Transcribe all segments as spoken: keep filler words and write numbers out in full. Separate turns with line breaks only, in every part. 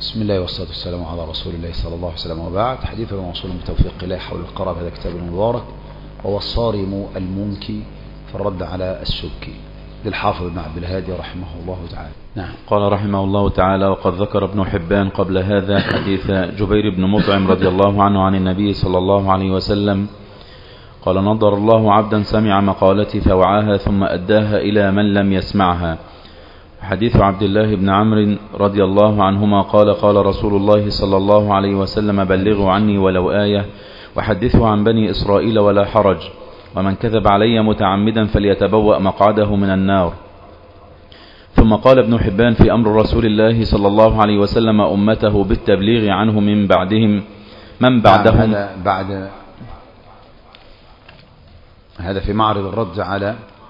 بسم الله والصلاة والسلام على رسول الله صلى الله عليه وسلم، وبعد. حديثنا موصول بتوفيق الله حول القراب، هذا كتاب مبارك وهو الصارم المنكي في الرد على السبكي للحافظ ابن عبد الهادي رحمه الله تعالى. نعم.
قال رحمه الله تعالى: وقد ذكر ابن حبان قبل هذا حديث جبير بن مطعم رضي الله عنه عن النبي صلى الله عليه وسلم قال: نضر الله عبدا سمع مقالتي فوعاها ثم أداها إلى من لم يسمعها. حديث عبد الله بن عمرو رضي الله عنهما قال: قال رسول الله صلى الله عليه وسلم: بلغوا عني ولو آية وحدثوا عن بني إسرائيل ولا حرج، ومن كذب علي متعمدا فليتبوأ مقعده من النار. ثم قال ابن حبان في أمر رسول الله صلى الله عليه وسلم أمته بالتبليغ عنه من بعدهم من بعدهم.
هذا بعد هذا في معرض الرد على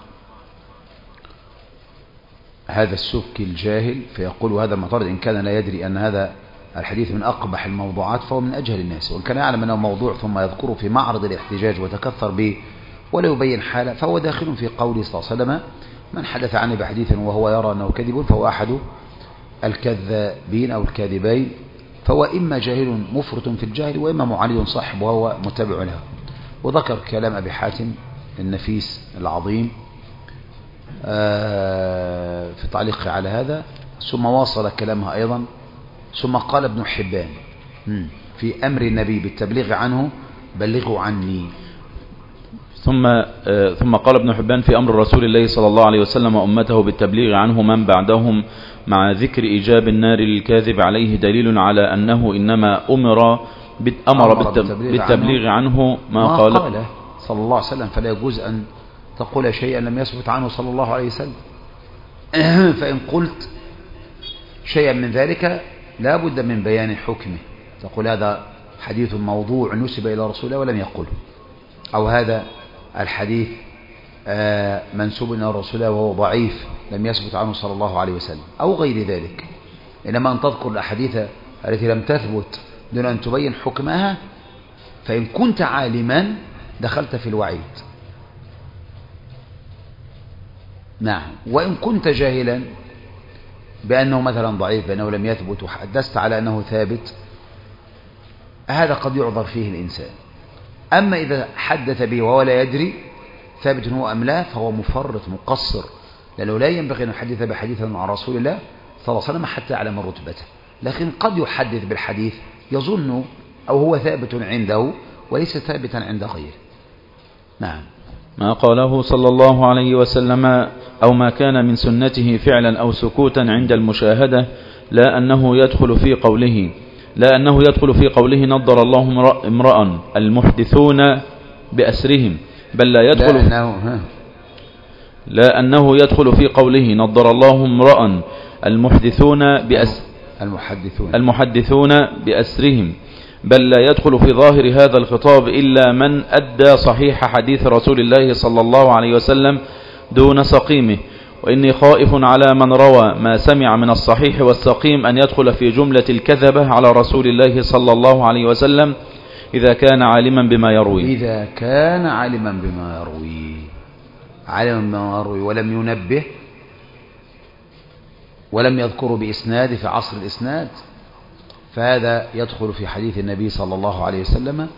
هذا السبكي الجاهل، فيقول هذا المعترض إن كان لا يدري أن هذا الحديث من أقبح الموضوعات فهو من أجهل الناس، وإن كان يعلم أنه موضوع ثم يذكره في معرض الاحتجاج وتكثر به ولا يبين حاله فهو داخل في قوله صلى الله عليه وسلم: من حدث عني بحديث وهو يرى أنه كذب فهو أحد الكذابين أو الكاذبين، فهو إما جاهل مفرط في الجهل وإما معاند صاحب وهو متبع له. وذكر كلام أبي حاتم النفيس العظيم في تعليقه على هذا، ثم واصل كلامها أيضا، ثم قال ابن حبان في أمر النبي بالتبليغ عنه: بلغوا عني.
ثم ثم قال ابن حبان في أمر رسول الله صلى الله عليه وسلم أمته بالتبليغ عنه من بعدهم، مع ذكر إيجاب النار للكاذب عليه دليل على أنه إنما أمر أمر بالتبليغ عنه ما قال
صلى الله عليه وسلم، فلا يجوز أن تقول شيئا لم يثبت عنه صلى الله عليه وسلم. فإن قلت شيئا من ذلك لا بد من بيان حكمه، تقول هذا حديث موضوع نسب إلى رسول الله ولم يقله، أو هذا الحديث منسوب إلى رسول الله وهو ضعيف لم يثبت عنه صلى الله عليه وسلم، أو غير ذلك. إنما أن تذكر الأحاديث التي لم تثبت دون أن تبين حكمها، فإن كنت عالما دخلت في الوعيد. نعم. وإن كنت جاهلا بأنه مثلا ضعيف، بأنه لم يثبت، وحدثت على أنه ثابت، هذا قد يعذر فيه الإنسان. أما إذا حدث به وهو لا يدري ثابت هو أم لا، فهو مفرط مقصر، لأنه لا ينبغي أن يحدث بحديث عن رسول الله صلى الله عليه وسلم حتى يعلم رتبته. لكن قد يحدث بالحديث يظن أو هو ثابت عنده وليس ثابتا عند غيره. نعم.
ما قاله صلى الله عليه وسلم أو ما كان من سنته فعلا أو سكوتا عند المشاهدة، لا أنه يدخل في قوله لا أنه يدخل في قوله نضر الله امرأ المحدثون بأسرهم، بل لا يدخل
لا أنه,
لا أنه يدخل في قوله نضر الله امرأ المحدثون بأس
المحدثون
المحدثون بأسرهم، بل لا يدخل في ظاهر هذا الخطاب إلا من أدى صحيح حديث رسول الله صلى الله عليه وسلم دون سقيمه. وإني خائف على من روى ما سمع من الصحيح والسقيم أن يدخل في جملة الكذبة على رسول الله صلى الله عليه وسلم إذا كان عالما بما يروي
إذا كان عالما بما يروي عالما بما يروي ولم ينبه ولم يذكر بإسناد في عصر الإسناد، فهذا يدخل في حديث النبي صلى الله عليه وسلم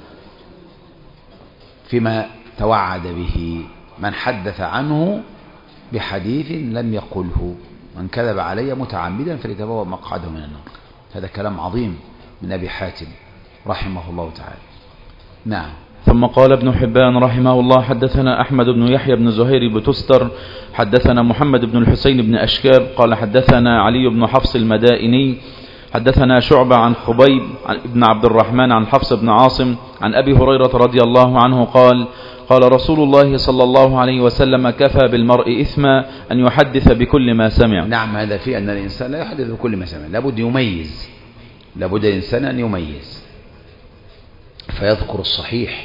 فيما توعد به: من حدث عنه بحديث لم يقله، من كذب علي متعمدا فليتبوأ مقعده من النار. هذا كلام عظيم من أبي حاتم رحمه الله تعالى. نعم.
ثم قال ابن حبان رحمه الله: حدثنا أحمد بن يحيى بن زهير بتستر حدثنا محمد بن الحسين بن أشكاب قال حدثنا علي بن حفص المدائني حدثنا شعبة عن خبيب بن عبد الرحمن عن حفص بن عاصم عن أبي هريرة رضي الله عنه قال: قال رسول الله صلى الله عليه وسلم: كفى بالمرء إثما أن يحدث بكل ما سمع.
نعم. هذا فيه أن الإنسان لا يحدث بكل ما سمع، لابد يميز، لابد الإنسان أن يميز فيذكر الصحيح،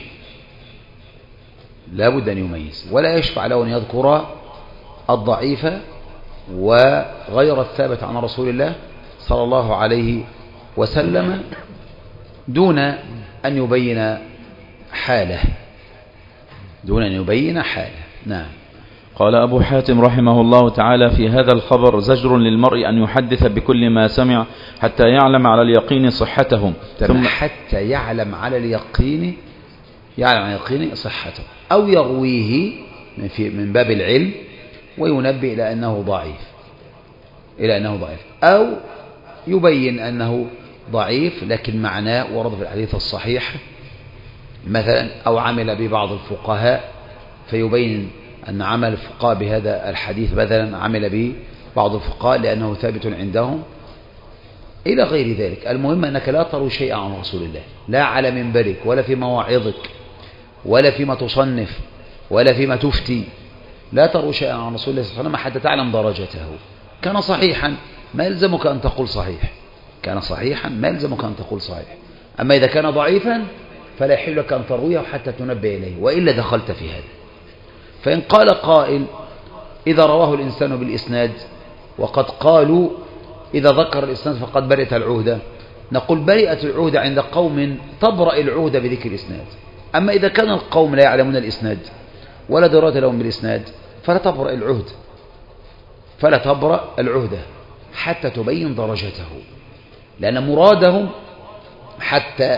لابد أن يميز، ولا يشفع له أن يذكر الضعيف وغير الثابت عن رسول الله صلى الله عليه وسلم دون أن يبين حاله دون أن يبين حاله. نعم.
قال أبو حاتم رحمه الله تعالى: في هذا الخبر زجر للمرء أن يحدث بكل ما سمع حتى يعلم على اليقين صحته.
ثم حتى يعلم على اليقين يعلم على اليقين صحته، أو يرويه من, في من باب العلم وينبه إلى أنه ضعيف إلى أنه ضعيف أو يبين أنه ضعيف لكن معناه ورد في الحديث الصحيح مثلا، أو عمل ببعض الفقهاء فيبين أن عمل الفقهاء بهذا الحديث مثلا عمل به بعض الفقهاء لأنه ثابت عندهم إلى غير ذلك. المهم أنك لا تروي شيئا عن رسول الله، لا على منبرك ولا في مواعظك ولا فيما تصنف ولا فيما تفتي، لا تروي شيئا عن رسول الله صلى الله عليه وسلم حتى تعلم درجته. كان صحيحا ما يلزمك أن تقول صحيح، كان صحيحا ما يلزمك أن تقول صحيح. أما إذا كان ضعيفا فلا يحل لك أن ترويه حتى تنبه إليه، وإلا دخلت في هذا. فإن قال قائل: إذا رواه الإنسان بالإسناد وقد قالوا إذا ذكر الإسناد فقد برئت العهدة، نقول: برئت العهدة عند قوم تبرأ العهدة بذكر الإسناد. أما إذا كان القوم لا يعلمون الإسناد ولا دراية لهم بالإسناد فلا تبرأ العهدة فلا تبرأ العهدة حتى تبين درجته، لأن مرادهم حتى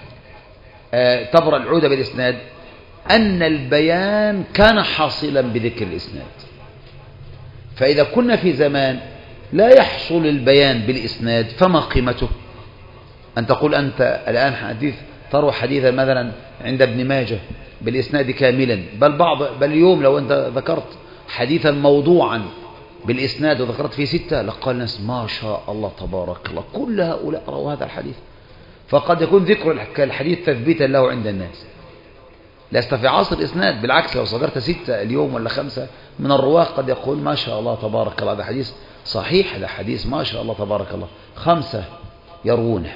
تبرأ العهدة بالإسناد أن البيان كان حاصلا بذكر الإسناد. فإذا كنا في زمان لا يحصل البيان بالإسناد فما قيمته؟ أن تقول أنت الآن حديث تروى حديثا مثلا عند ابن ماجه بالإسناد كاملا، بل بعض بل اليوم لو أنت ذكرت حديثا موضوعا بالإسناد وذكرت فيه ستة لقال الناس ما شاء الله تبارك الله كل هؤلاء رووا هذا الحديث. فقد يكون ذكر الحديث تثبيتا له عند الناس، لست في عصر الإسناد. بالعكس لو صدرت ستة اليوم ولا خمسة من الرواة قد يقول ما شاء الله تبارك الله هذا حديث صحيح، هذا حديث ما شاء الله تبارك الله، خمسة يروونه.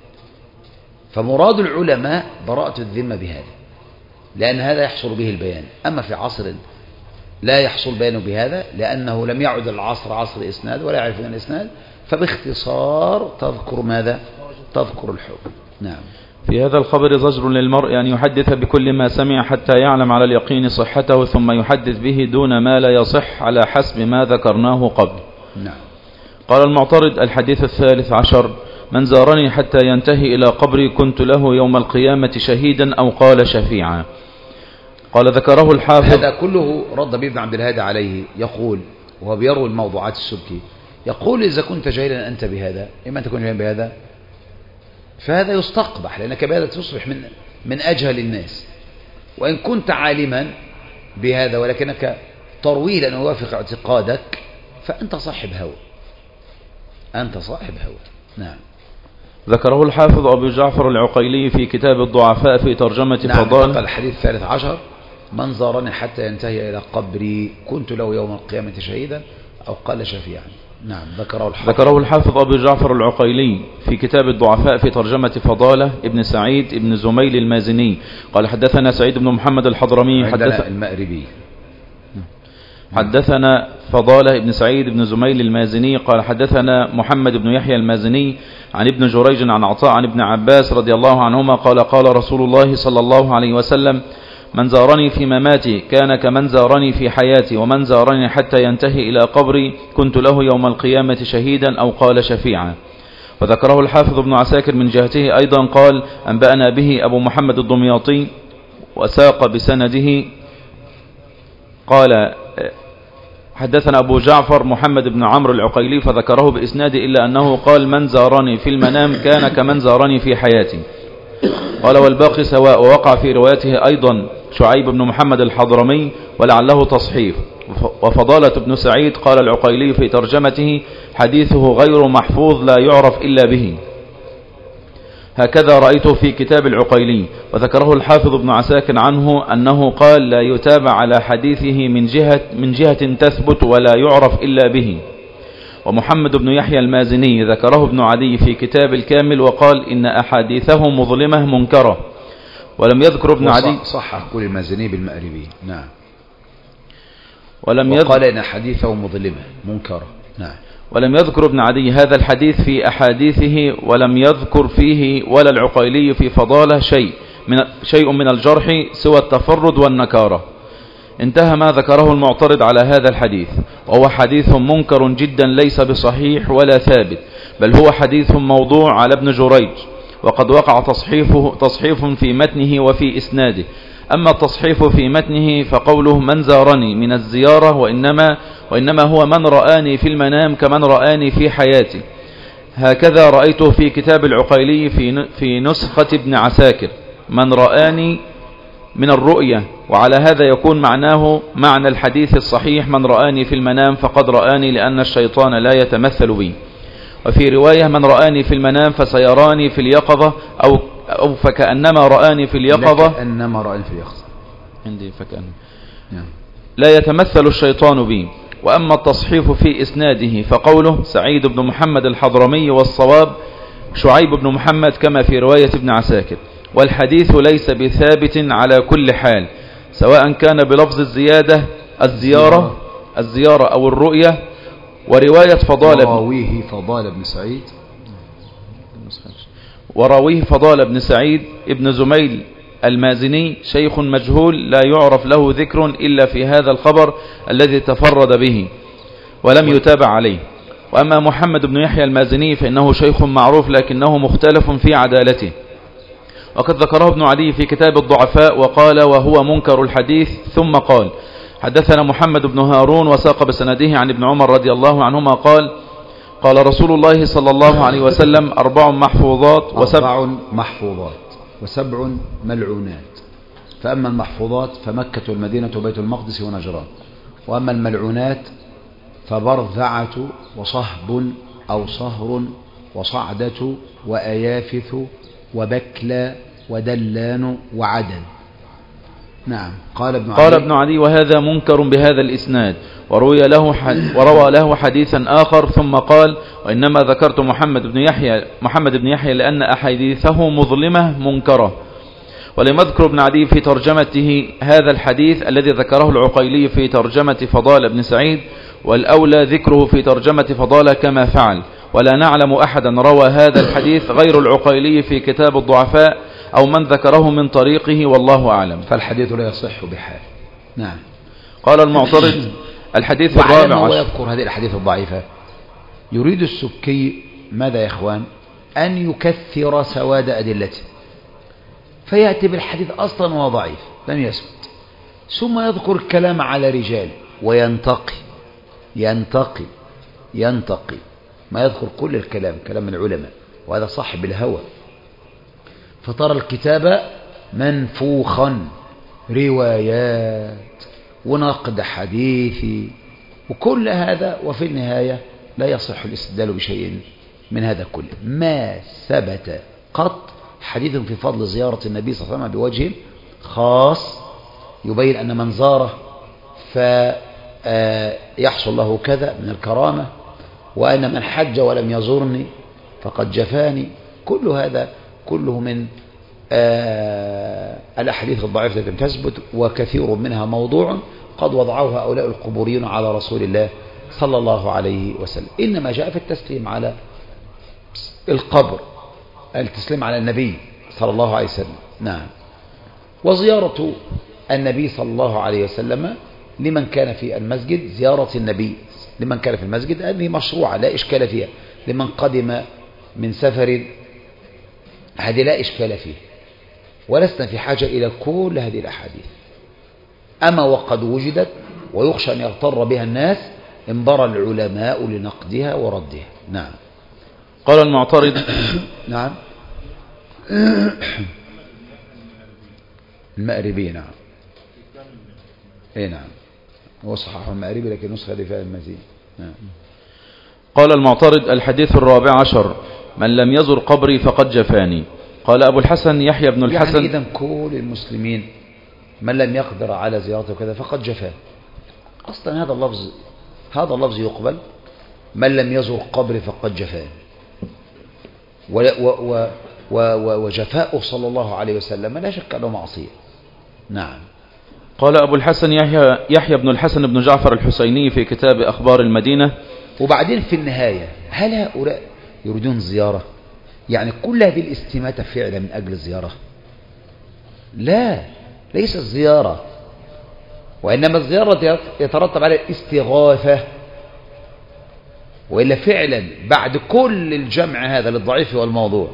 فمراد العلماء براءة الذمة بهذا، لأن هذا يحصل به البيان. أما في عصر لا يحصل بيانه بهذا لأنه لم يعد العصر عصر إسناد ولا يعرفون الإسناد، فباختصار تذكر ماذا؟ تذكر الحكم. نعم.
في هذا الخبر زجر للمرء أن يحدث بكل ما سمع حتى يعلم على اليقين صحته ثم يحدث به دون ما لا يصح على حسب ما ذكرناه قبل.
نعم.
قال المعترض: الحديث الثالث عشر: من زارني حتى ينتهي إلى قبري كنت له يوم القيامة شهيدا أو قال شفيعا. قال ذكره الحافظ.
هذا كله رد ابن عبد الهادي عليه، يقول وهو بيروي الموضوعات السبكي، يقول إذا كنت جاهلا أنت بهذا، إما أن تكون جاهلا بهذا فهذا يستقبح، لأنك بهذا تصبح من من أجهل الناس. وإن كنت عالما بهذا ولكنك تروي لأنه يوافق اعتقادك فأنت صاحب هوى، أنت صاحب هوى. نعم.
ذكره الحافظ أبو جعفر العقيلي في كتاب الضعفاء في ترجمة
نعم.
فضال.
نعم. الحديث الثالث عشر: من زارني حتى ينتهي إلى قبري كنت له يوم القيامة شهيدا أو قال شفيعا. نعم. ذكره الحافظ
ذكره الحافظ أبو جعفر العقيلي في كتاب الضعفاء في ترجمة فضالة ابن سعيد ابن زميل المازني قال: حدثنا سعيد بن محمد الحضرمي
حدث المأربي
حدثنا فضالة ابن سعيد بن زميل المازني قال: حدثنا محمد بن يحيى المازني عن ابن جريج عن عطاء عن ابن عباس رضي الله عنهما قال: قال رسول الله صلى الله عليه وسلم: من زارني في مماتي كان كمن زارني في حياتي، ومن زارني حتى ينتهي إلى قبري كنت له يوم القيامة شهيدا أو قال شفيعا. وذكره الحافظ ابن عساكر من جهته أيضا قال: أنبأنا به أبو محمد الدمياطي وساق بسنده قال: حدثنا أبو جعفر محمد بن عمرو العقيلي فذكره بإسناده إلا أنه قال: من زارني في المنام كان كمن زارني في حياتي. قال: والباقي سواء. ووقع في روايته أيضا شعيب بن محمد الحضرمي ولعله تصحيف. وفضالة بن سعيد قال العقيلي في ترجمته: حديثه غير محفوظ لا يعرف إلا به. هكذا رأيته في كتاب العقيلي. وذكره الحافظ ابن عساكر عنه أنه قال: لا يتابع على حديثه من جهة, من جهة تثبت ولا يعرف إلا به. ومحمد بن يحيى المازني ذكره ابن عدي في كتاب الكامل وقال: إن أحاديثه مظلمة منكرة. ولم يذكر ابن عدي
صح كل المازني بالمأربي. نعم.
ولم
وقال إن أحاديثه مظلمة منكرة. نعم.
ولم يذكر ابن عدي هذا الحديث في أحاديثه، ولم يذكر فيه ولا العقيلي في فضاله شيء من, شيء من الجرح سوى التفرد والنكارة. انتهى ما ذكره المعترض على هذا الحديث، وهو حديث منكر جدا ليس بصحيح ولا ثابت، بل هو حديث موضوع على ابن جريج، وقد وقع تصحيفه تصحيف في متنه وفي إسناده. أما التصحيف في متنه فقوله من زارني من الزيارة، وإنما, وإنما هو من رآني في المنام كمن رآني في حياتي. هكذا رأيته في كتاب العقيلي في في نسخة ابن عساكر، من رآني من الرؤية، وعلى هذا يكون معناه معنى الحديث الصحيح من رآني في المنام فقد رآني، لأن الشيطان لا يتمثل بي. وفي رواية من رآني في المنام فسيراني في اليقظة، أو, أو فكأنما رآني في اليقظة
كأنما رآني في اليقظة
عندي فكأنما لا يتمثل الشيطان بي. وأما التصحيف في إسناده فقوله سعيد بن محمد الحضرمي، والصواب شعيب بن محمد كما في رواية ابن عساكر. والحديث ليس بثابت على كل حال، سواء كان بلفظ الزيادة الزيارة الزيارة أو الرؤية. ورواية فضال
وراويه فضال بن سعيد
وراويه فضال بن سعيد ابن زميل المازني شيخ مجهول لا يعرف له ذكر إلا في هذا الخبر الذي تفرد به ولم يتابع عليه. وأما محمد بن يحيى المازني فإنه شيخ معروف لكنه مختلف في عدالته، وقد ذكره ابن عدي في كتاب الضعفاء وقال وهو منكر الحديث. ثم قال حدثنا محمد بن هارون وساق بسنده عن ابن عمر رضي الله عنهما قال قال رسول الله صلى الله عليه وسلم أربع محفوظات وسبع
أربع محفوظات وسبع ملعونات. فأما المحفوظات فمكة والمدينة وبيت المقدس ونجران، وأما الملعونات فبرذعة وصهب أو صهر وصعدة وأيافث وبكلى ودلان وعدن. نعم. قال ابن
قال ابن عدي وهذا منكر بهذا الإسناد، وروي له حد وروى له حديثا آخر. ثم قال وإنما ذكرت محمد بن يحيى محمد بن يحيى لأن أحاديثه مظلمة منكرة. ولم يذكر ابن عدي في ترجمته هذا الحديث الذي ذكره العقيلي في ترجمة فضال بن سعيد، والأولى ذكره في ترجمة فضال كما فعل. ولا نعلم أحدا روى هذا الحديث غير العقيلي في كتاب الضعفاء أو من ذكره من طريقه، والله أعلم.
فالحديث لا يصح بحال. نعم.
قال المعترض الحديث الرابع عشر.
ويذكر هذه الأحاديث الضعيفة يريد السبكي ماذا يا إخوان؟ أن يكثر سواد أدلته، فيأتي بالحديث أصلا وهو ضعيف لم يثبت، ثم يذكر الكلام على رجال وينتقي ينتقي ينتقي ما يذكر كل الكلام كلام العلماء، وهذا صاحب الهوى. فترى الكتاب منفوخا روايات ونقد حديثي وكل هذا، وفي النهاية لا يصح الاستدلال بشيء من هذا كله. ما ثبت قط حديث في فضل زيارة النبي صلى الله عليه وسلم بوجه خاص يبين أن من زاره فيحصل له كذا من الكرامة، وأن من حج ولم يزورني فقد جفاني. كل هذا كله من آه الأحاديث الضعيفة التي تثبت، وكثير منها موضوع قد وضعوها هؤلاء القبوريون على رسول الله صلى الله عليه وسلم. إنما جاء في التسليم على القبر، التسليم على النبي صلى الله عليه وسلم. نعم. وزيارة النبي صلى الله عليه وسلم لمن كان في المسجد، زيارة النبي لمن كان في المسجد هذه مشروعة لا إشكال فيها. لمن قدم من سفر هذه لا إشكال فيه، ولسنا في حاجة إلى كل هذه الأحاديث. أما وقد وجدت ويخشى أن يغتر بها الناس انبرى العلماء لنقدها وردها. نعم.
قال المعترض
نعم المأربي. نعم. اي نعم هو صححه المأربي لكن نسخة دي فيها المزيد. نعم.
قال المعترض الحديث الرابع عشر من لم يزر قبري فقد جفاني. قال أبو الحسن يحيى بن الحسن
يعني إذن كل المسلمين من لم يقدر على زيارته كذا فقد جفاه. أصلا هذا اللفظ هذا اللفظ يقبل، من لم يزر قبري فقد جفاني، وجفاؤه صلى الله عليه وسلم لا شك أنه معصية. نعم.
قال أبو الحسن يحيى, يحيى بن الحسن بن جعفر الحسيني في كتاب أخبار المدينة.
وبعدين في النهاية هل هؤلاء يريدون زيارة؟ يعني كل هذه الاستماتة فعلا من أجل الزيارة؟ لا، ليس الزيارة وإنما الزيارة يترتب على الاستغاثة. وإلا فعلا بعد كل الجمع هذا للضعيف والموضوع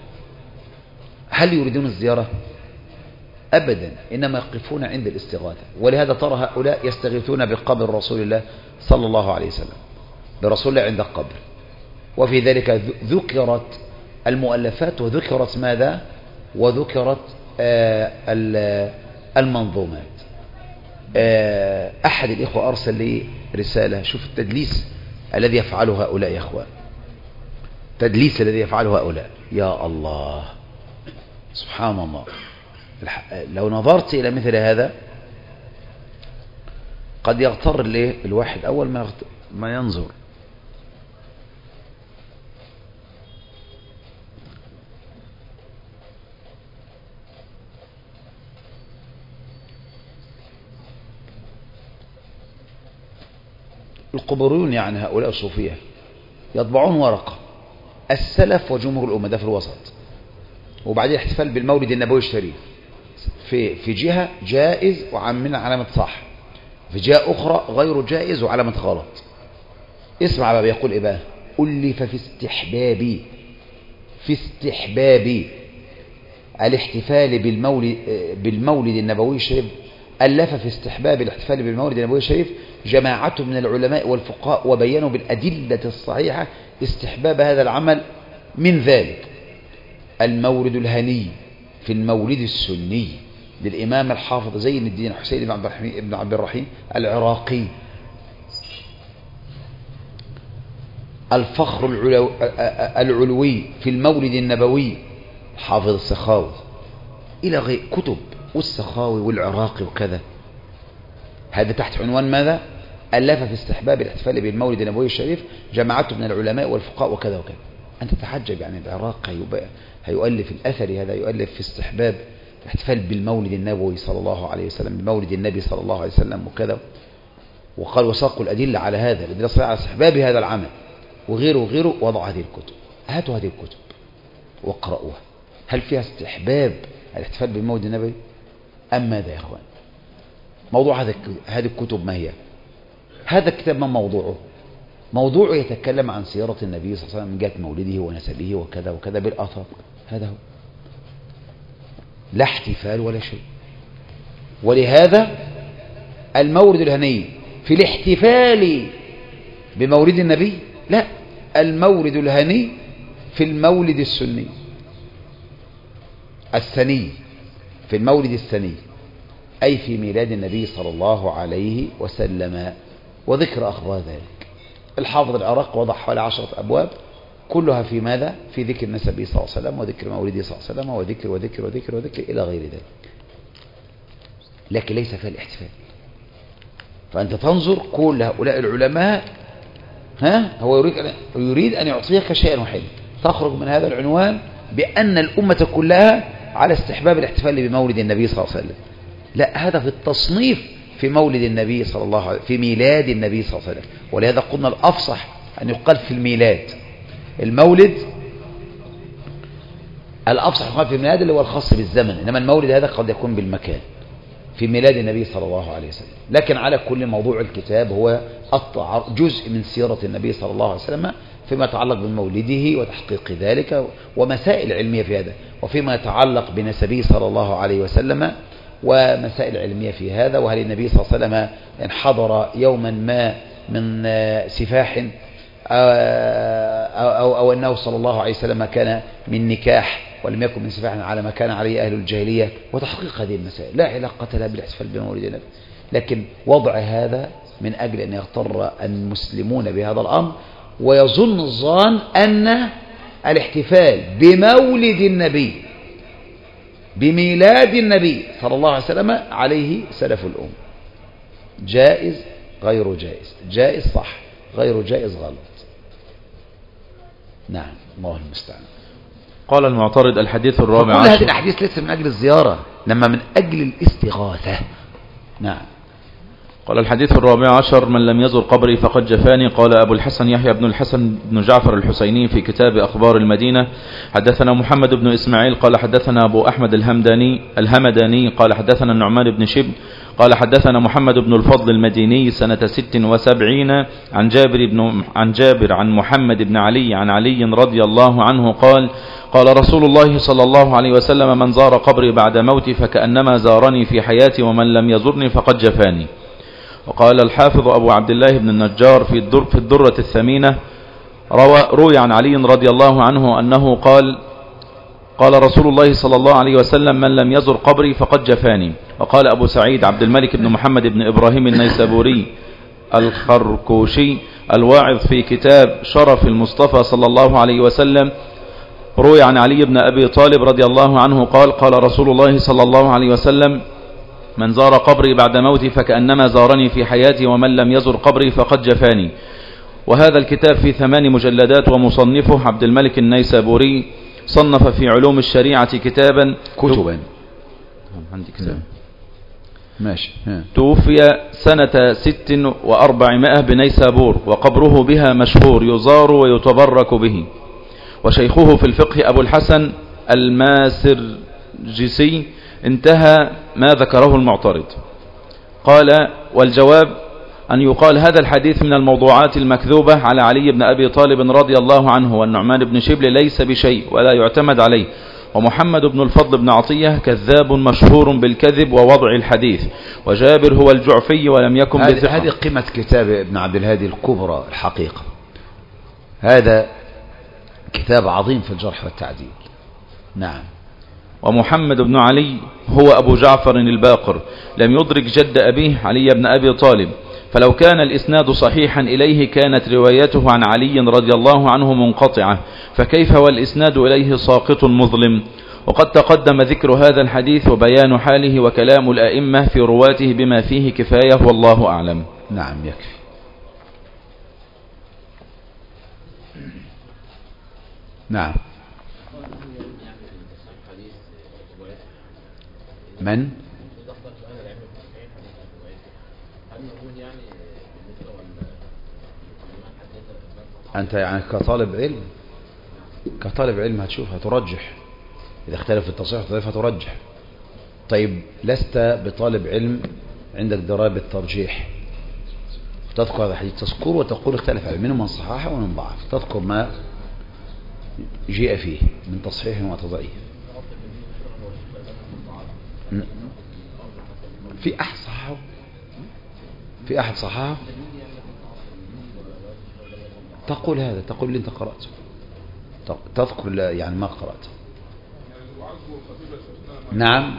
هل يريدون الزيارة؟ أبدا، إنما يقفون عند الاستغاثة. ولهذا ترى هؤلاء يستغيثون بقبر رسول الله صلى الله عليه وسلم، برسول الله عند القبر. وفي ذلك ذكرت المؤلفات وذكرت ماذا؟ وذكرت آه المنظومات. آه أحد الإخوة أرسل لي رسالة، شوف التدليس الذي يفعله هؤلاء يا أخوان، تدليس الذي يفعله هؤلاء، يا الله سبحان الله. لو نظرت إلى مثل هذا قد يغتر له الواحد أول ما ما ينظر. القبوريون يعني هؤلاء الصوفية يطبعون ورقة السلف وجمهور الأمة، ده في الوسط، وبعدين احتفال بالمولد النبوي الشريف في في جهة جائز وعاملين علامة صح، في جهة أخرى غير جائز وعلامة غلط. اسمع بقى بيقول إيه بقى؟ ألف في استحباب في استحباب الاحتفال بالمولد بالمولد النبوي الشريف. ألف في استحباب الاحتفال بالمولد النبوي الشريف جماعة من العلماء والفقهاء، وبينوا بالأدلة الصحيحة استحباب هذا العمل. من ذلك المولد الهني في المولد السني للإمام الحافظ زين الدين حسين بن عبد الرحيم العراقي. الفخر العلو العلوي في المولد النبوي حافظ السخاوي، إلى غير كتب والسخاوي والعراقي وكذا. هذا تحت عنوان ماذا؟ ألف في استحباب الاحتفال بالمولد النبوي الشريف جماعة من العلماء والفقهاء وكذا وكذا. أنت تتعجب يعني العراق هيؤلف الأثر هذا، يؤلف في استحباب الاحتفال بالمولد النبوي صلى الله عليه وسلم، بمولد النبي صلى الله عليه وسلم وكذا. وقال وساقوا الأدلة على هذا، الأدلة صحيحة على استحباب هذا العمل وغيره وغيره. وضع هذه الكتب، هاتوا هذه الكتب واقرأوها، هل فيها استحباب الاحتفال بالمولد النبوي أم ماذا يا أخوان؟ موضوع هذا هذه الكتب ما هي؟ هذا الكتاب ما موضوعه؟ موضوعه يتكلم عن سيرة النبي صلى الله عليه وسلم من جهة مولده ونسبه وكذا وكذا بالآثار. هذا هو، لا احتفال ولا شيء. ولهذا المولد الهني في الاحتفال بمولد النبي، لا، المولد الهني في المولد السني السني، في المولد السني، أي في ميلاد النبي صلى الله عليه وسلم وذكر أخبار ذلك. الحافظ العراق وضع حوالي عشرة أبواب كلها في ماذا؟ في ذكر النبي صلى الله عليه وسلم وذكر مولده صلى الله عليه وسلم وذكر وذكر وذكر وذكر إلى غير ذلك، لكن ليس فيها الاحتفال. فأنت تنظر كل هؤلاء العلماء، ها هو يريد أن, يريد أن يعطيك شيئا واحدا، تخرج من هذا العنوان بأن الأمة كلها على استحباب الاحتفال بمولد النبي صلى الله عليه وسلم. لا، هذا في التصنيف في مولد النبي صلى الله عليه وسلم، في ميلاد النبي صلى الله عليه وسلم. ولهذا قلنا الأفصح أن يقال في الميلاد. المولد الأفصح يقال في الميلاد اللي هو الخاص بالزمن، إنما المولد هذا قد يكون بالمكان في ميلاد النبي صلى الله عليه وسلم. لكن على كل موضوع الكتاب هو جزء من سيرة النبي صلى الله عليه وسلم فيما يتعلق بمولده وتحقيق ذلك ومسائل علمية في هذا، وفيما يتعلق بنسبه صلى الله عليه وسلم ومسائل علمية في هذا. وهل النبي صلى الله عليه وسلم انحضر يوما ما من سفاح أو, أو, أو أنه صلى الله عليه وسلم كان من نكاح ولم يكن من سفاح على ما كان عليه أهل الجاهلية، وتحقيق هذه المسائل لا علاقة لها بالاحتفال بمولد النبي. لكن وضع هذا من أجل أن يغتر المسلمون بهذا الأمر ويظن الظان أن الاحتفال بمولد النبي بميلاد النبي صلى الله عليه وسلم عليه سلف الأمة، جائز غير جائز، جائز صح غير جائز غلط. نعم، الله المستعان.
قال المعترض: الحديث الرابع
عشر. كل هذه الأحاديث ليس من أجل الزيارة، لما من أجل الاستغاثة. نعم.
قال الحديث الرابع عشر: من لم يزر قبري فقد جفاني. قال أبو الحسن يحيى بن الحسن بن جعفر الحسيني في كتاب أخبار المدينة: حدثنا محمد بن إسماعيل قال حدثنا أبو أحمد الهمداني الهمداني قال حدثنا النعمان بن شبل قال حدثنا محمد بن الفضل المديني سنة ست وسبعين عن جابر, بن عن جابر عن محمد بن علي عن علي رضي الله عنه قال قال رسول الله صلى الله عليه وسلم من زار قبري بعد موتي فكأنما زارني في حياتي ومن لم يزرني فقد جفاني. وقال الحافظ أبو عبد الله بن النجار في, الدر في الدرة الثمينة روى, روي عن علي رضي الله عنه أنه قال قال رسول الله صلى الله عليه وسلم من لم يزر قبري فقد جفاني. وقال أبو سعيد عبد الملك بن محمد بن إبراهيم النيسابوري الخركوشي الواعظ في كتاب شرف المصطفى صلى الله عليه وسلم روي عن علي بن أبي طالب رضي الله عنه قال قال رسول الله صلى الله عليه وسلم من زار قبري بعد موتي فكأنما زارني في حياتي ومن لم يزر قبري فقد جفاني. وهذا الكتاب في ثمان مجلدات ومصنفه عبد الملك النيسابوري صنف في علوم الشريعة كتابا
كتبا
عندي كتاب
ماشي.
توفي سنة ست وأربعمائة بنيسابور وقبره بها مشهور يزار ويتبرك به. وشيخه في الفقه أبو الحسن الماسرجسي انتهى ما ذكره المعترض. قال والجواب أن يقال هذا الحديث من الموضوعات المكذوبة على علي بن أبي طالب رضي الله عنه والنعمان بن شبل ليس بشيء ولا يعتمد عليه. ومحمد بن الفضل بن عطية كذاب مشهور بالكذب ووضع الحديث. وجابر هو الجعفي ولم يكن بثقة.
هذه قيمة كتاب ابن عبد الهادي الكبرى الحقيقة. هذا كتاب عظيم في الجرح والتعديل. نعم.
ومحمد بن علي هو أبو جعفر الباقر لم يدرك جد أبيه علي بن أبي طالب، فلو كان الإسناد صحيحا إليه كانت روايته عن علي رضي الله عنه منقطعة، فكيف والإسناد إليه ساقط مظلم؟ وقد تقدم ذكر هذا الحديث وبيان حاله وكلام الأئمة في رواته بما فيه كفاية والله أعلم.
نعم يكفي. نعم. من؟ أنت يعني كطالب علم كطالب علم هتشوف هترجح إذا اختلف التصحيح والتضعيف هترجح. طيب لست بطالب علم عندك دراية بالترجيح، تذكر هذا الحديث تذكر وتقول اختلف علم منهم من صححه ومن ضعف، تذكر ما جاء فيه من تصحيح وتضعيف. في أحد صححه في أحد صححه تقول هذا، تقول اللي انت قرأته، تذكر يعني ما قرأته. نعم.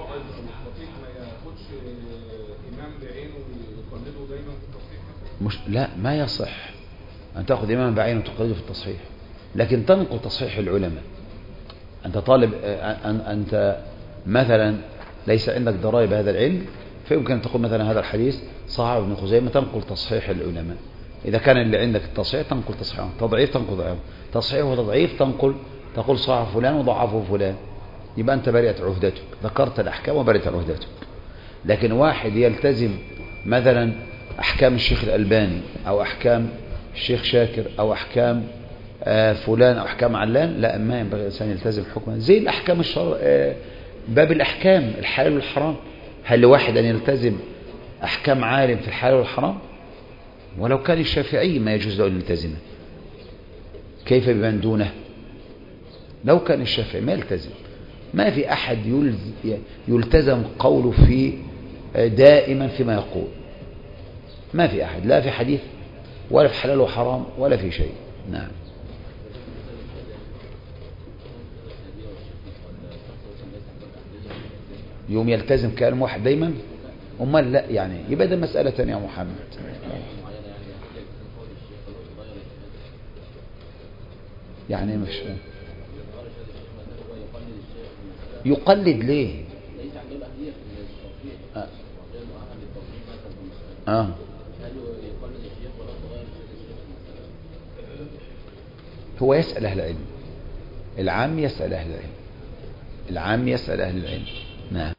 مش لا ما يصح أن تأخذ إمام بعينه وتقلده في التصحيح، لكن تنقل تصحيح العلماء. أنت طالب أنت مثلا ليس عندك دراية بهذا العلم، فيمكن أن تقول مثلا هذا الحديث صححه ابن خزيمة، تنقل تصحيح العلماء. إذا كان اللي عندك التصحيح تنقل تصحيحه، تضعيف تنقل ضعيفه، تصحيح وتضعيف تنقل تقول صححه فلان وضعفه فلان، يبقى أنت برئت عهدتك، ذكرت الأحكام وبرئت عهدتك. لكن واحد يلتزم مثلا أحكام الشيخ الألباني أو أحكام الشيخ شاكر أو أحكام آه فلان أو أحكام علان، لا، ما ينبغي الإنسان يلتزم حكما زي الأحكام الشرع. آه باب الأحكام الحلال والحرام، هل لواحد أن يلتزم أحكام عالم في الحلال والحرام؟ ولو كان الشافعي ما يجوز له أن يلتزمه، كيف بمن دونه؟ لو كان الشافعي ما يلتزم، ما في أحد يلتزم قوله في دائما فيما يقول، ما في أحد، لا في حديث ولا في حلال وحرام ولا في شيء. نعم. يوم يلتزم كلام واحد دايما، أمال لا يعني يبقى ده مسألة ثانية يا محمد. يعني مش يقلد ليه؟ آه. آه. هو يسأل أهل العلم، العام يسأل أهل العلم، العام يسأل أهل العلم. نعم.